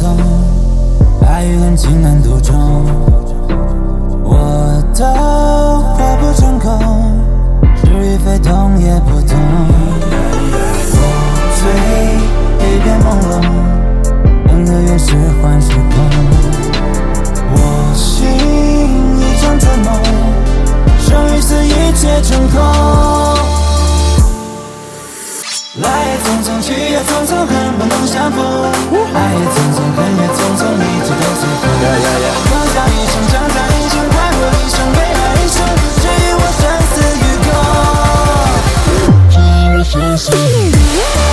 痛，爱与恨情难独钟，我都化不成空，是与非动也不懂。我醉一片朦胧，任何原是幻是空，我心一场春梦，生与死一切成空。来也匆匆，去也匆匆，恨不能相逢。爱也匆匆，恨也匆匆，一直都随风。放下一生，长大一生，快活一生，悲哀一生，至于我生死与共。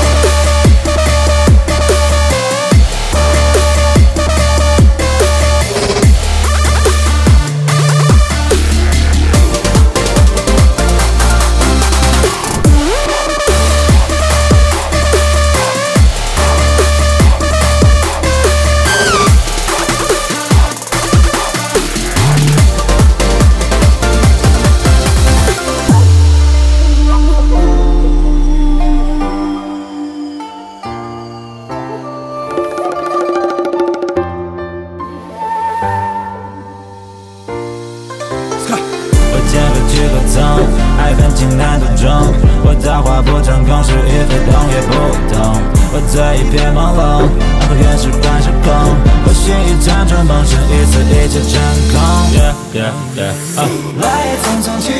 爱恨情难独钟，我造化不成空，是与非动也不懂。我醉一片朦胧，任何原是幻是空。我心一场春梦，生与死一切成空。来也匆匆，去